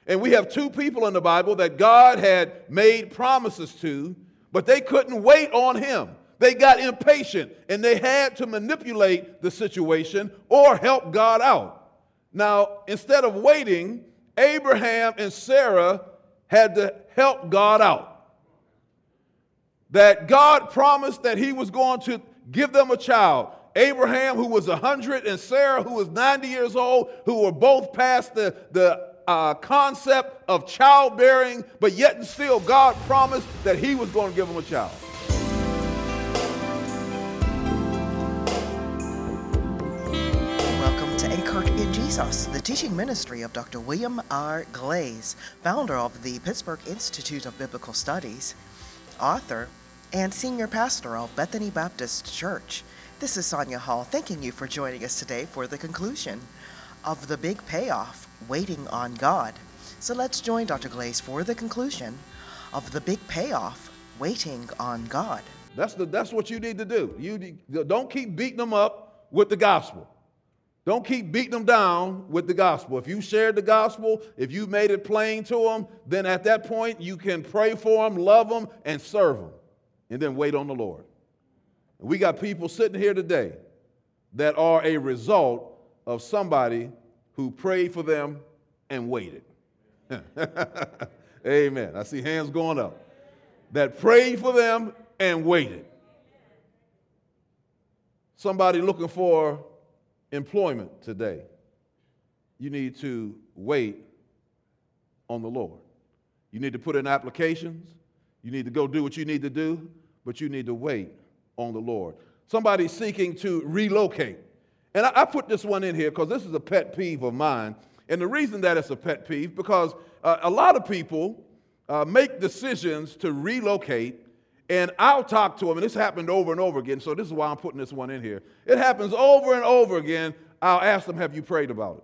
And we have two people in the Bible that God had made promises to, but they couldn't wait on him. They got impatient, and they had to manipulate the situation or help God out. Now, instead of waiting, Abraham and Sarah had to help God out. That God promised that he was going to give them a child. Abraham, who was 100, and Sarah, who was 90 years old, who were both past the concept of childbearing, but yet and still God promised that he was going to give them a child. Welcome to Anchored in Jesus, the teaching ministry of Dr. William R. Glaze, founder of the Pittsburgh Institute of Biblical Studies, author, and senior pastor of Bethany Baptist Church. This is Sonia Hall, thanking you for joining us today for the conclusion of The Big Payoff, Waiting on God. So let's join Dr. Glaze for the conclusion of The Big Payoff, Waiting on God. That's what you need to do. You don't keep beating them up with the gospel. Don't keep beating them down with the gospel. If you shared the gospel, if you made it plain to them, then at that point you can pray for them, love them, and serve them, and then wait on the Lord. We got people sitting here today that are a result of somebody who prayed for them and waited. Amen. I see hands going up. That prayed for them and waited. Somebody looking for employment today. You need to wait on the Lord. You need to put in applications. You need to go do what you need to do, but you need to wait on the Lord. Somebody seeking to relocate. And I put this one in here because this is a pet peeve of mine. And the reason that it's a pet peeve, because a lot of people make decisions to relocate, and I'll talk to them, and this happened over and over again, so this is why I'm putting this one in here. It happens over and over again. I'll ask them, have you prayed about it?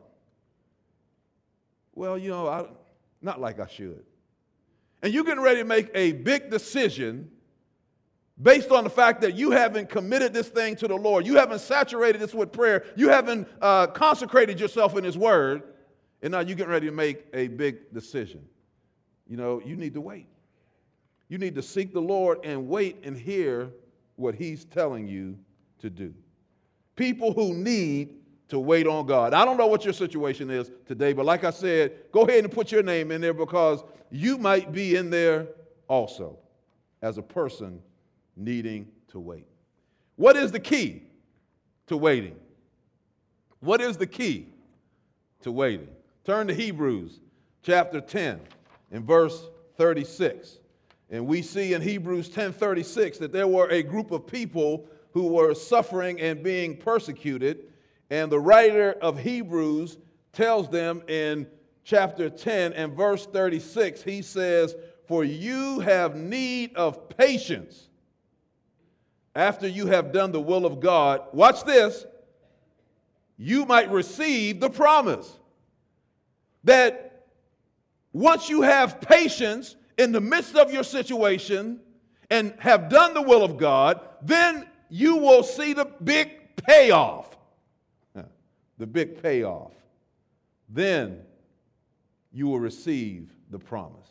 Well, not like I should. And you're getting ready to make a big decision based on the fact that you haven't committed this thing to the Lord. You haven't saturated this with prayer. You haven't consecrated yourself in His Word. And now you're getting ready to make a big decision. You need to wait. You need to seek the Lord and wait and hear what He's telling you to do. People who need to wait on God. I don't know what your situation is today, but like I said, go ahead and put your name in there because you might be in there also as a person needing to wait. What is the key to waiting? What is the key to waiting? Turn to Hebrews chapter 10 and verse 36. And we see in Hebrews 10:36 that there were a group of people who were suffering and being persecuted. And the writer of Hebrews tells them in chapter 10 and verse 36, he says, "For you have need of patience after you have done the will of God." Watch this. You might receive the promise. That once you have patience in the midst of your situation and have done the will of God, then you will see the big payoff. The big payoff. Then you will receive the promise.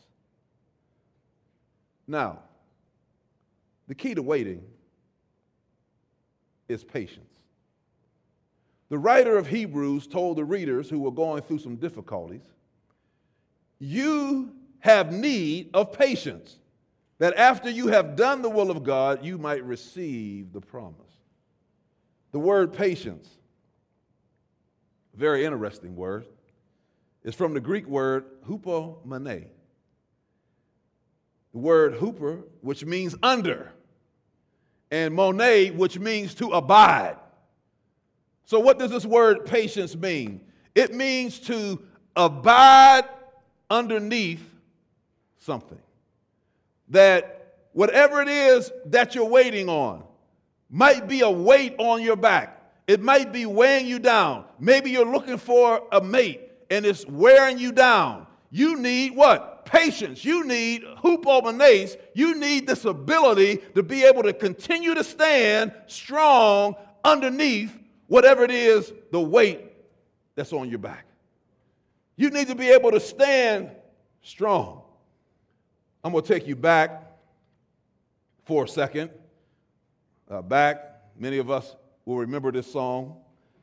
Now, the key to waiting is patience. The writer of Hebrews told the readers who were going through some difficulties, you have need of patience, that after you have done the will of God, you might receive the promise. The word patience, a very interesting word, is from the Greek word hupomone. The word huper, which means under, and mone, which means to abide. So what does this word patience mean? It means to abide underneath something. That whatever it is that you're waiting on might be a weight on your back. It might be weighing you down. Maybe you're looking for a mate and it's wearing you down. You need what? Patience. You need hupomones. You need this ability to be able to continue to stand strong underneath whatever it is, the weight that's on your back. You need to be able to stand strong. I'm going to take you back for a second. Many of us will remember this song.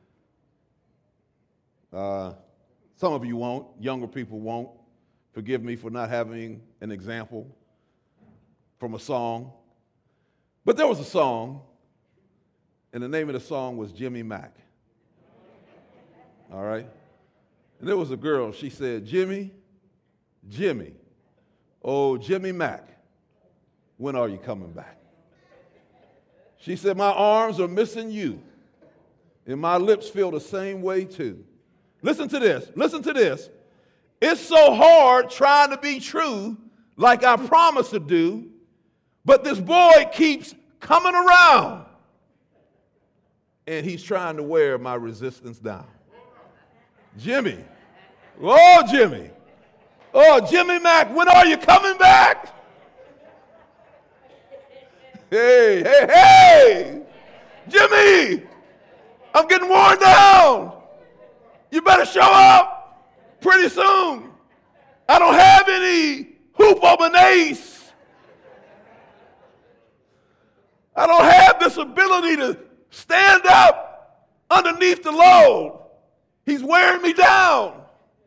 Some of you won't. Younger people won't. Forgive me for not having an example from a song. But there was a song, and the name of the song was Jimmy Mack. All right? And there was a girl, she said, Jimmy, Jimmy, oh, Jimmy Mack, when are you coming back? She said, my arms are missing you, and my lips feel the same way too. Listen to this. Listen to this. It's so hard trying to be true like I promised to do, but this boy keeps coming around, and he's trying to wear my resistance down. Jimmy. Oh, Jimmy. Oh, Jimmy Mack, when are you coming back? Hey, hey, hey. Jimmy, I'm getting worn down. You better show up pretty soon. I don't have any hoopomanase. I don't have this ability to stand up underneath the load. He's wearing me down.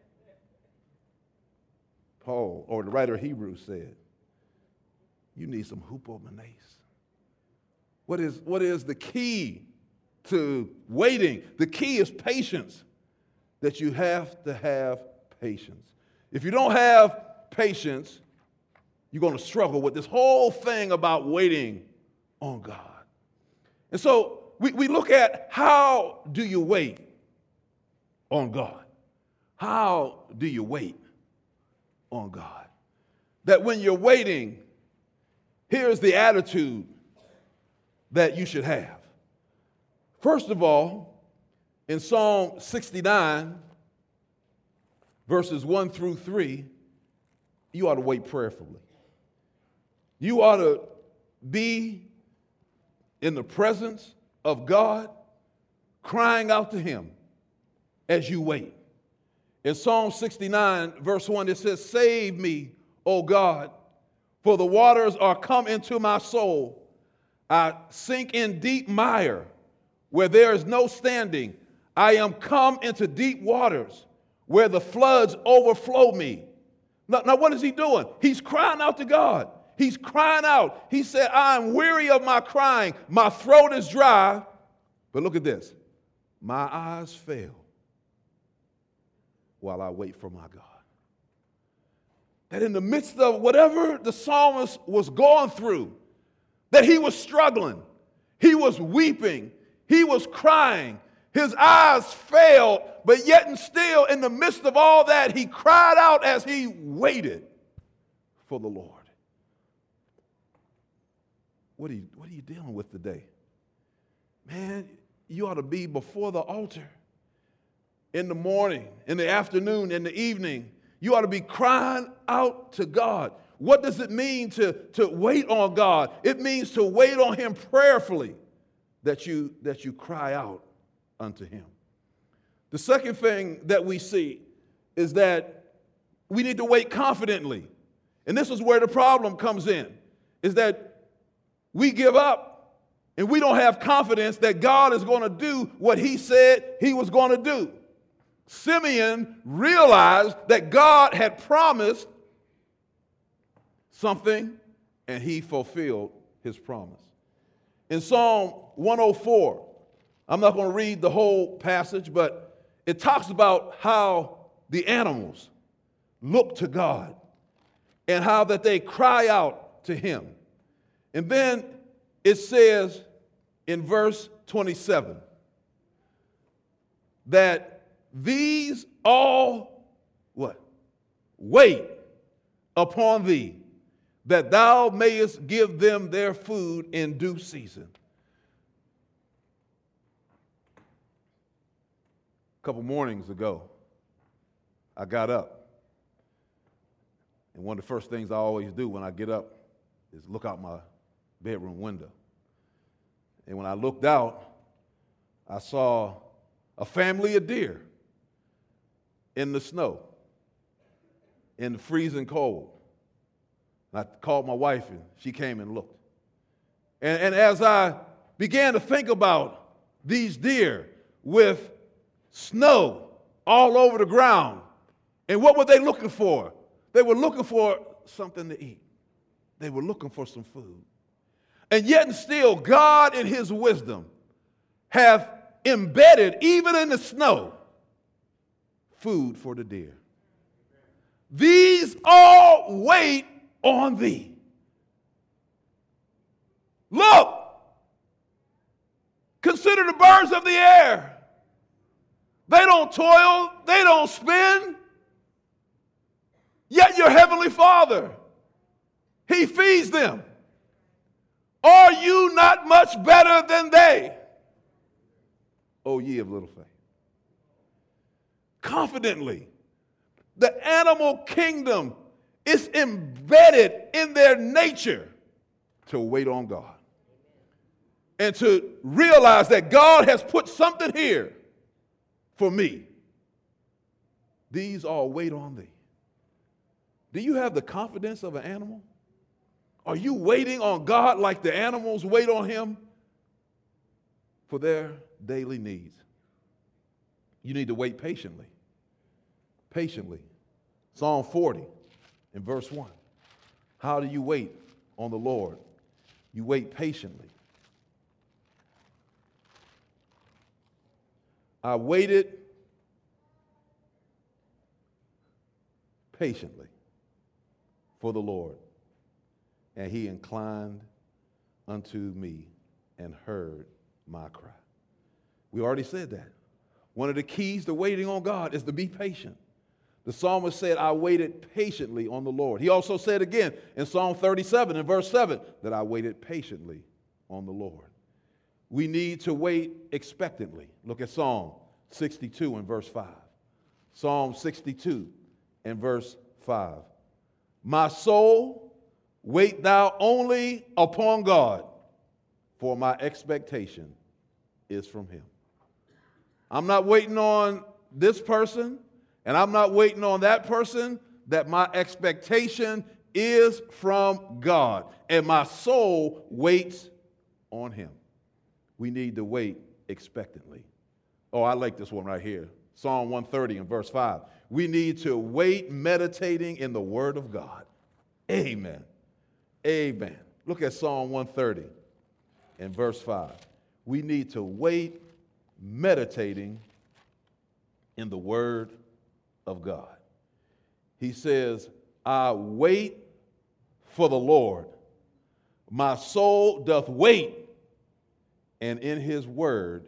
Paul, or the writer of Hebrews, said, you need some hoopomanase. What is the key to waiting? The key is patience, that you have to have patience. If you don't have patience, you're going to struggle with this whole thing about waiting on God. And so we look at, how do you wait on God? How do you wait on God? That when you're waiting, here's the attitude that you should have. First of all, in Psalm 69, verses 1 through 3, you ought to wait prayerfully. You ought to be in the presence of God, crying out to him as you wait. In Psalm 69, verse 1, it says, save me, O God, for the waters are come into my soul. I sink in deep mire where there is no standing. I am come into deep waters where the floods overflow me. Now what is he doing? He's crying out to God. He's crying out. He said, I am weary of my crying. My throat is dry. But look at this. My eyes fail while I wait for my God. That in the midst of whatever the psalmist was going through, that he was struggling, he was weeping, he was crying, his eyes failed, but yet and still in the midst of all that, he cried out as he waited for the Lord. What are you dealing with today? Man, you ought to be before the altar in the morning, in the afternoon, in the evening. You ought to be crying out to God. What does it mean to wait on God? It means to wait on him prayerfully, that you cry out unto him. The second thing that we see is that we need to wait confidently. And this is where the problem comes in, is that we give up and we don't have confidence that God is going to do what he said he was going to do. Simeon realized that God had promised something, and he fulfilled his promise. In Psalm 104, I'm not going to read the whole passage, but it talks about how the animals look to God and how that they cry out to him. And then it says in verse 27 that these all, what? Wait upon thee, that thou mayest give them their food in due season. A couple mornings ago, I got up. And one of the first things I always do when I get up is look out my bedroom window. And when I looked out, I saw a family of deer in the snow. in the freezing cold. I called my wife, and she came and looked. And as I began to think about these deer with snow all over the ground, and what were they looking for? They were looking for something to eat. They were looking for some food. And yet and still, God in his wisdom have embedded, even in the snow, food for the deer. These all wait on thee. Look, consider the birds of the air. They don't toil, they don't spin. Yet your heavenly Father, he feeds them. Are you not much better than they? O ye of little faith. Confidently, the animal kingdom is embedded in their nature to wait on God and to realize that God has put something here for me. These all wait on thee. Do you have the confidence of an animal? Are you waiting on God like the animals wait on him for their daily needs? You need to wait patiently. Patiently. Psalm 40 in verse 1. How do you wait on the Lord? You wait patiently. I waited patiently for the Lord, and he inclined unto me and heard my cry. We already said that. One of the keys to waiting on God is to be patient. The psalmist said, I waited patiently on the Lord. He also said again in Psalm 37 and verse 7 that I waited patiently on the Lord. We need to wait expectantly. Look at Psalm 62 and verse 5. Psalm 62 and verse 5. My soul, wait thou only upon God, for my expectation is from him. I'm not waiting on this person, and I'm not waiting on that person. That my expectation is from God, and my soul waits on him. We need to wait expectantly. Oh, I like this one right here. Psalm 130 and verse 5. We need to wait meditating in the word of God. Amen. Amen. Look at Psalm 130 and verse 5. We need to wait meditating in the word of God. He says, I wait for the Lord. My soul doth wait, and in his word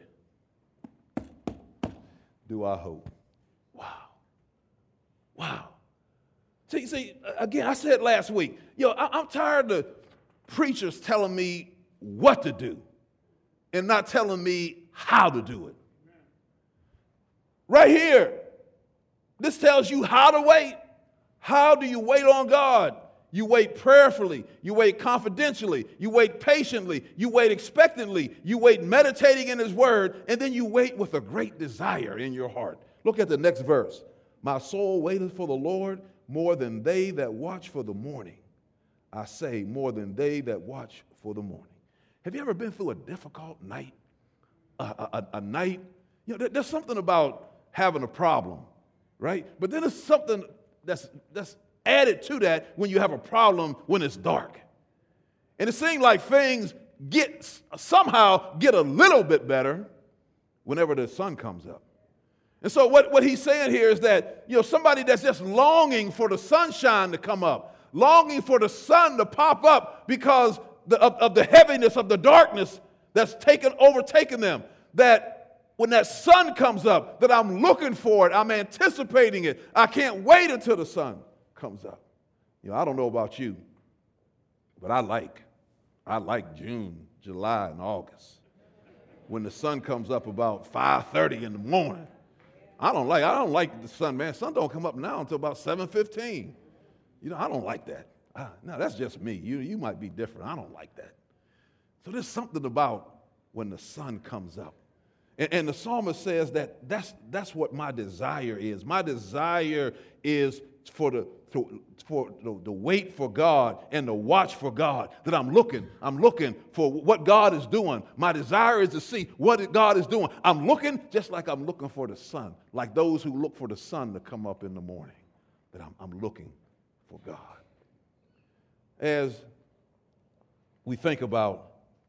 do I hope. Wow. Wow. See, again, I said last week, I'm tired of preachers telling me what to do and not telling me how to do it. Right here, this tells you how to wait. How do you wait on God? You wait prayerfully. You wait confidentially. You wait patiently. You wait expectantly. You wait meditating in his word, and then you wait with a great desire in your heart. Look at the next verse. My soul waiteth for the Lord more than they that watch for the morning. I say, more than they that watch for the morning. Have you ever been through a difficult night? A night, there's something about having a problem, right? But then there's something that's added to that when you have a problem when it's dark. And it seems like things somehow get a little bit better whenever the sun comes up. And so what he's saying here is that, somebody that's just longing for the sunshine to come up, longing for the sun to pop up because of the heaviness of the darkness that's overtaken them, that when that sun comes up, that I'm looking for it, I'm anticipating it. I can't wait until the sun comes up. I don't know about you, but I like June, July, and August. When the sun comes up about 5:30 in the morning. I don't like the sun, man. Sun don't come up now until about 7:15. I don't like that. No, that's just me. You might be different. I don't like that. So there's something about when the sun comes up. And the psalmist says that's what my desire is. My desire is for the wait for God and the watch for God, that I'm looking for what God is doing. My desire is to see what God is doing. I'm looking just like I'm looking for the sun, like those who look for the sun to come up in the morning, that I'm looking for God. As we think about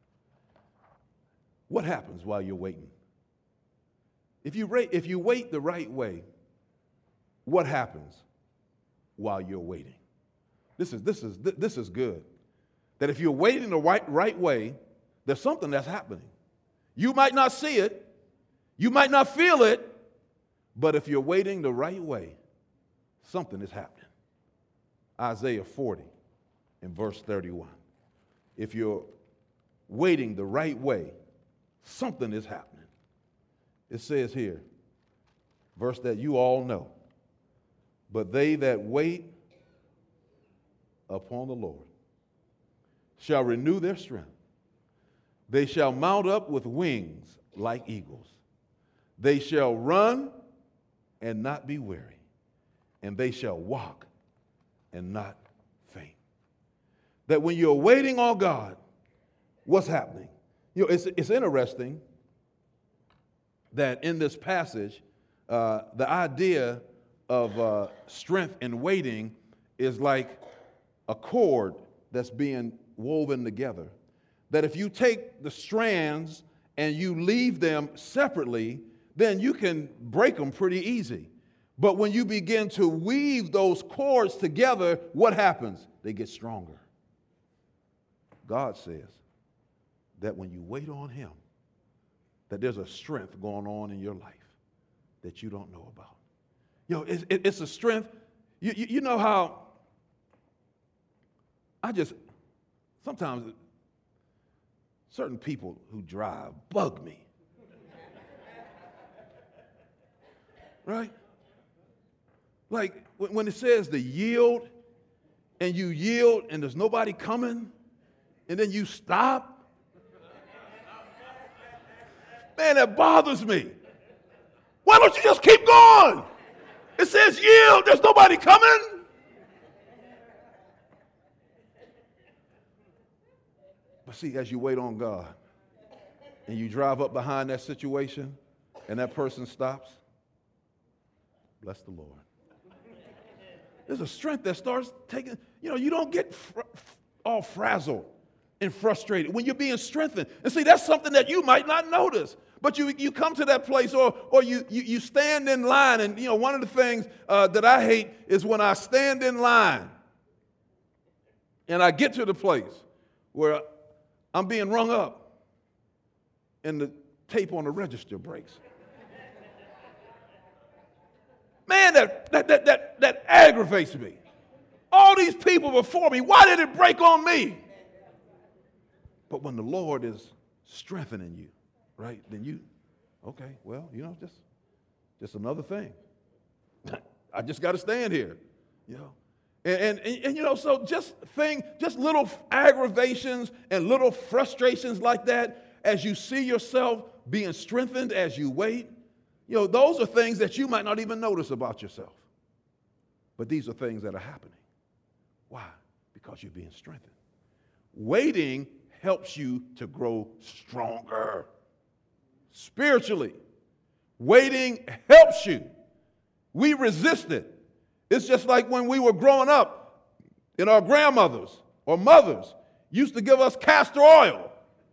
what happens while you're waiting. If you wait the right way, what happens while you're waiting? This is good. That if you're waiting the right way, there's something that's happening. You might not see it, you might not feel it, but if you're waiting the right way, something is happening. Isaiah 40 in verse 31. If you're waiting the right way, something is happening. It says here, verse that you all know, but they that wait upon the Lord shall renew their strength. They shall mount up with wings like eagles. They shall run and not be weary, and they shall walk and not faint. That when you're waiting on God, what's happening? It's interesting that in this passage, the idea of strength and waiting is like a cord that's being woven together. That if you take the strands and you leave them separately, then you can break them pretty easy. But when you begin to weave those cords together, what happens? They get stronger. God says that when you wait on Him, that there's a strength going on in your life that you don't know about. It's a strength. You know how sometimes certain people who drive bug me. Right? Like when it says to yield, and you yield and there's nobody coming, and then you stop. Man, that bothers me. Why don't you just keep going? It says yield, there's nobody coming. But see, as you wait on God and you drive up behind that situation and that person stops, bless the Lord. There's a strength that starts taking, you don't get all frazzled and frustrated when you're being strengthened. And see, that's something that you might not notice. But you come to that place or you stand in line. And, one of the things that I hate is when I stand in line and I get to the place where I'm being rung up and the tape on the register breaks. Man, that aggravates me. All these people before me, why did it break on me? But when the Lord is strengthening you, right, then okay, well, just another thing. I just got to stand here, And so just little aggravations and little frustrations like that, as you see yourself being strengthened as you wait, those are things that you might not even notice about yourself. But these are things that are happening. Why? Because you're being strengthened. Waiting helps you to grow stronger spiritually. Waiting helps you. We resist it. It's just like when we were growing up, and our grandmothers or mothers used to give us castor oil.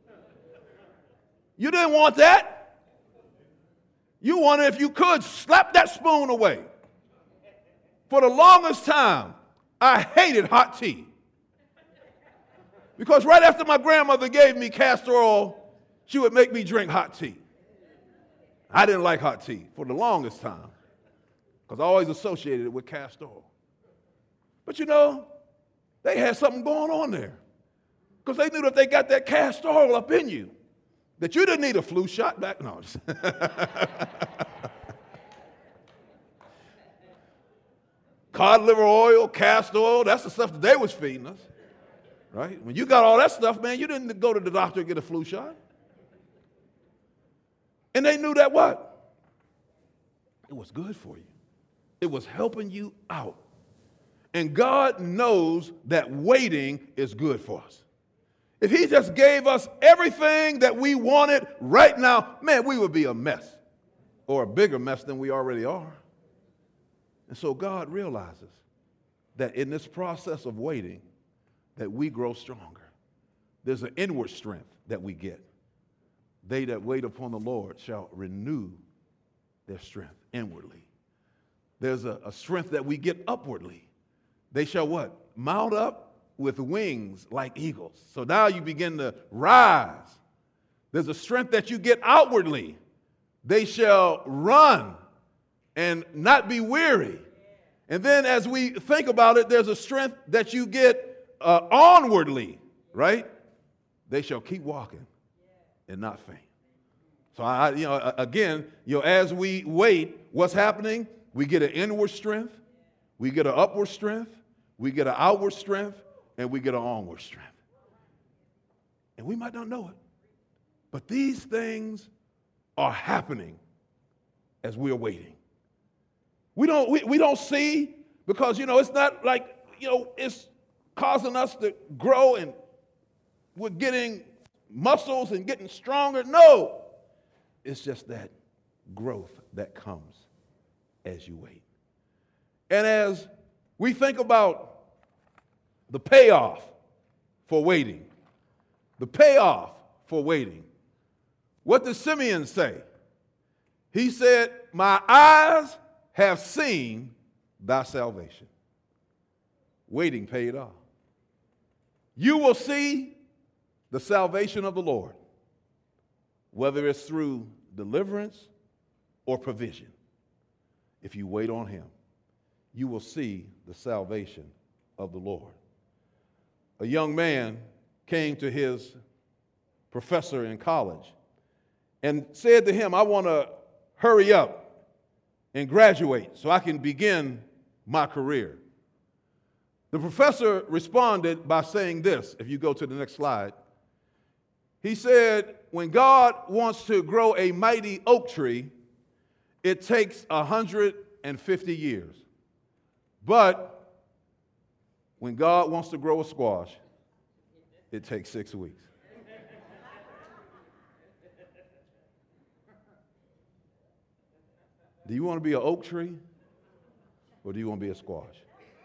You didn't want that. You wanted, if you could, slap that spoon away. For the longest time, I hated hot tea. Because right after my grandmother gave me castor oil, she would make me drink hot tea. I didn't like hot tea for the longest time because I always associated it with castor oil. But they had something going on there because they knew that if they got that castor oil up in you, that you didn't need a flu shot back. No. Cod liver oil, castor oil, that's the stuff that they was feeding us. Right? When you got all that stuff, man, you didn't go to the doctor and get a flu shot. And they knew that what? It was good for you. It was helping you out And God knows that waiting is good for us. If he just gave us everything that we wanted right now, man, we would be a mess, or a bigger mess than we already are. And so God realizes that in this process of waiting, that we grow stronger. There's an inward strength that we get. They that wait upon the Lord shall renew their strength inwardly. There's a strength that we get upwardly. They shall what? Mount up with wings like eagles. So now you begin to rise. There's a strength that you get outwardly. They shall run and not be weary. And then as we think about it, there's a strength that you get onwardly, right? They shall keep walking and not faint. So as we wait, what's happening? We get an inward strength, we get an upward strength, we get an outward strength, and we get an onward strength. And we might not know it, but these things are happening as we're waiting. We don't see, because it's not like it's causing us to grow and we're getting muscles and getting stronger. No, it's just that growth that comes as you wait. And as we think about the payoff for waiting, what does Simeon say? He said, "My eyes have seen thy salvation." Waiting paid off. You will see the salvation of the Lord, whether it's through deliverance or provision. If you wait on him, you will see the salvation of the Lord. A young man came to his professor in college and said to him, "I want to hurry up and graduate so I can begin my career." The professor responded by saying this, if you go to the next slide. He said, "When God wants to grow a mighty oak tree, it takes 150 years. But when God wants to grow a squash, it takes 6 weeks." Do you want to be an oak tree, or do you want to be a squash?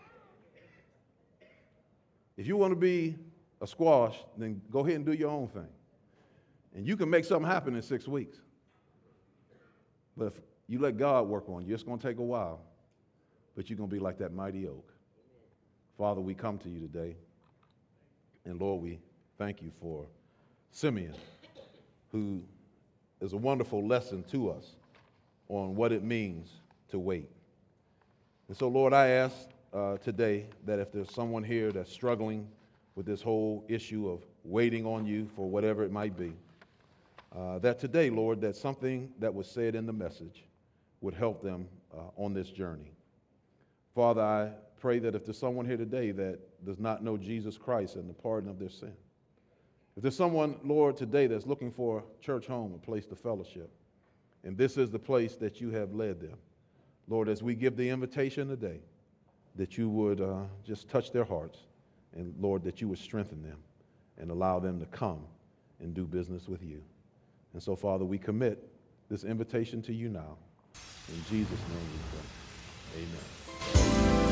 If you want to be a squash, then go ahead and do your own thing. And you can make something happen in 6 weeks. But if you let God work on you, it's going to take a while, but you're going to be like that mighty oak. Father, we come to you today, and Lord, we thank you for Simeon, who is a wonderful lesson to us on what it means to wait. And so, Lord, I ask today that if there's someone here that's struggling with this whole issue of waiting on you for whatever it might be, that today, Lord, that something that was said in the message would help them on this journey. Father, I pray that if there's someone here today that does not know Jesus Christ and the pardon of their sin, if there's someone, Lord, today that's looking for a church home, a place to fellowship, and this is the place that you have led them, Lord, as we give the invitation today, that you would just touch their hearts, and Lord, that you would strengthen them and allow them to come and do business with you. And so, Father, we commit this invitation to you now. In Jesus' name we pray. Amen.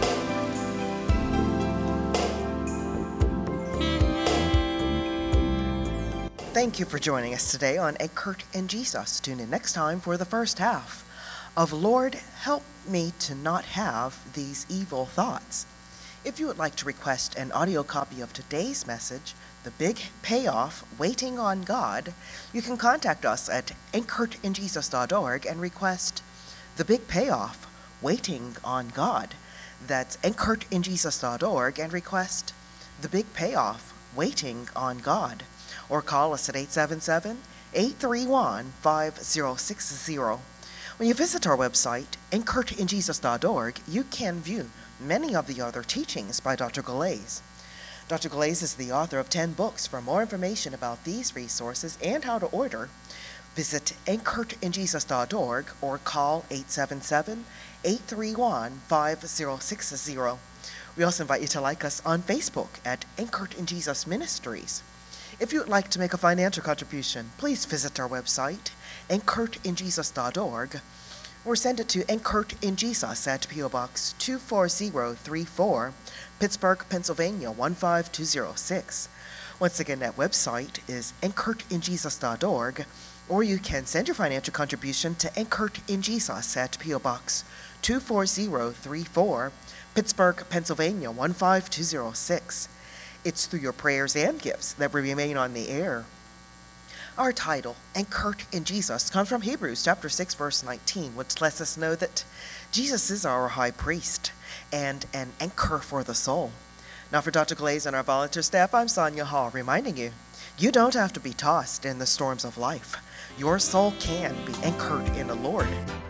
Thank you for joining us today on Eckert and Jesus. Tune in next time for the first half of Lord, Help Me to Not Have These Evil Thoughts. If you would like to request an audio copy of today's message, The Big Payoff, Waiting on God, you can contact us at anchoredinjesus.org and request The Big Payoff, Waiting on God. That's anchoredinjesus.org and request The Big Payoff, Waiting on God. Or call us at 877-831-5060. When you visit our website, anchoredinjesus.org, you can view many of the other teachings by Dr. Galais. Dr. Galais is the author of 10 books. For more information about these resources and how to order, visit anchoredinjesus.org or call 877-831-5060. We also invite you to like us on Facebook at Anchored in Jesus Ministries. If you would like to make a financial contribution, please visit our website, anchoredinjesus.org, or send it to Anchored in Jesus at P.O. Box 24034, Pittsburgh, Pennsylvania 15206. Once again, that website is anchoredinjesus.org, or you can send your financial contribution to Anchored in Jesus at P.O. Box 24034, Pittsburgh, Pennsylvania 15206. It's through your prayers and gifts that we remain on the air. Our title, Anchored in Jesus, comes from Hebrews chapter 6, verse 19, which lets us know that Jesus is our high priest and an anchor for the soul. Now for Dr. Glaze and our volunteer staff, I'm Sonia Hall, reminding you, you don't have to be tossed in the storms of life. Your soul can be anchored in the Lord.